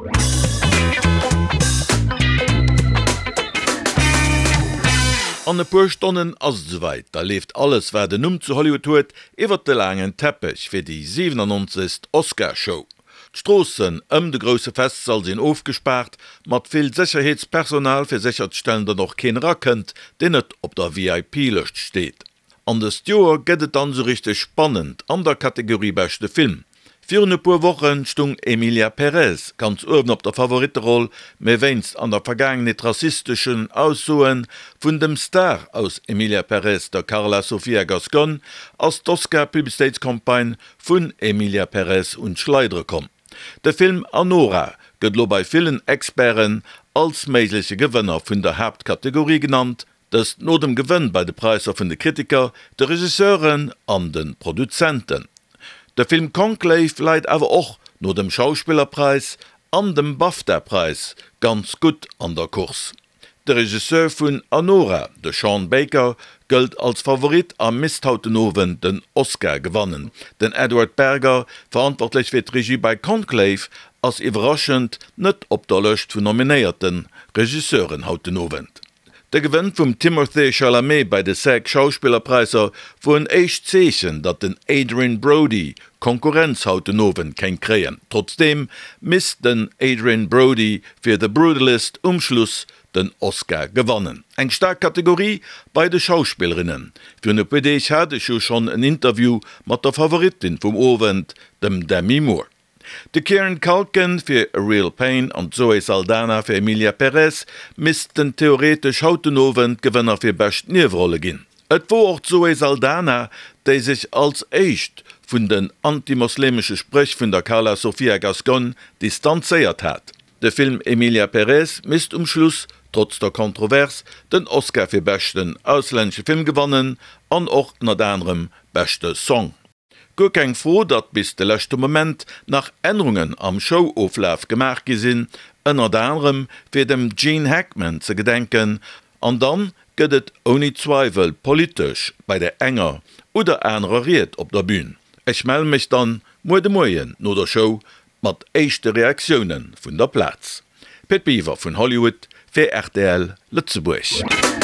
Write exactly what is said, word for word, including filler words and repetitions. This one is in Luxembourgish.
An e puer Stonnen ass soweit, da leeft alles wer den Numm zu Hollywood huet, iwwer de langen Teppich fir die siebenundneunzigste Oscarshow. D'Strossen ëm de grosse Fest sal sinn aufgespart, mat vill Sicherheitspersonal fir sicherstellen, dat noch kein rakent, den net op der V I P-Lëcht steht. An de Joer gëtt dann so richtig spannend an der Kategorie beste Film. Für ne paar Wochen stung Emilia Perez ganz oben op der Favoritenroll, me weinst an der vergangenen rassistischen Aussoen vun dem Star aus Emilia Perez, der Carla Sofia Gascon, als d'Oscar-Publizitätskampagne vun Emilia Perez und Schleidre kom. Der Film Anora gëtt lo bei vielen Experten als meigliche Gewinner vun der Hauptkategorie genannt, das no dem Gewinn bei de Preiser vun de Kritiker, de Regisseuren an den Produzenten. Der Film Conclave leiit awer och no dem Schauspielerpreis an dem BAFTA-Preis ganz gut an der Kurs. Der Regisseur vun Anora, de Sean Baker, gëlt als Favorit am Misthautenhoven den Oscar gewannen. Den Edward Berger, verantwortlich fir d'Regie bei Conclave, ass iwraschend net op der Lëcht vun nominéierten Regisseuren Hautenhoven. Der Gewinn vum Timothée Chalamet bei de S E C Schauspielerpreiser wo en echt Zeechen, dat den Adrian Brody Konkurrenz Hautenhoven ken kreien. Trotzdem misst den Adrian Brody fir de Brutalist Umschluss den Oscar gewannen. Eng stark Kategorie bei de Schauspielerinnen. Für ne P D ich hatte ich schon ein Interview mat der Favoritin vom Ovent, dem Demi Moore. De Kieran Culkin fir A Real Pain an Zoe Saldana fir Emilia Perez misst den theoretisch Hautenhoven Gewinner fir best Nierrolle ginn. Et wo auch Zoe Saldana, déi sich als echt vun den antimuslimsche Sprech vun der Carla Sofia Gascon distanzéiert hat. De Film Emilia Perez misst um Schluss, trotz der Kontrovers, den Oscar fir besten ausländische Film gewannen, an och nad anderem beste Song. Go keng froh, dat bis de lechte Moment nach Änderungen am Showauflauf gemerk gesinn, ënner anderem fir dem Gene Hackman ze gedenken, an dann gëtt et ohne Zweifel politisch bei der enger oder enrariert op der Bühne. Ich meld mich dann mo de Moien no der Show mat eischchte Reaktionen vun der Platz. Pitt Beaver vun Hollywood fir R T L Lützeburg.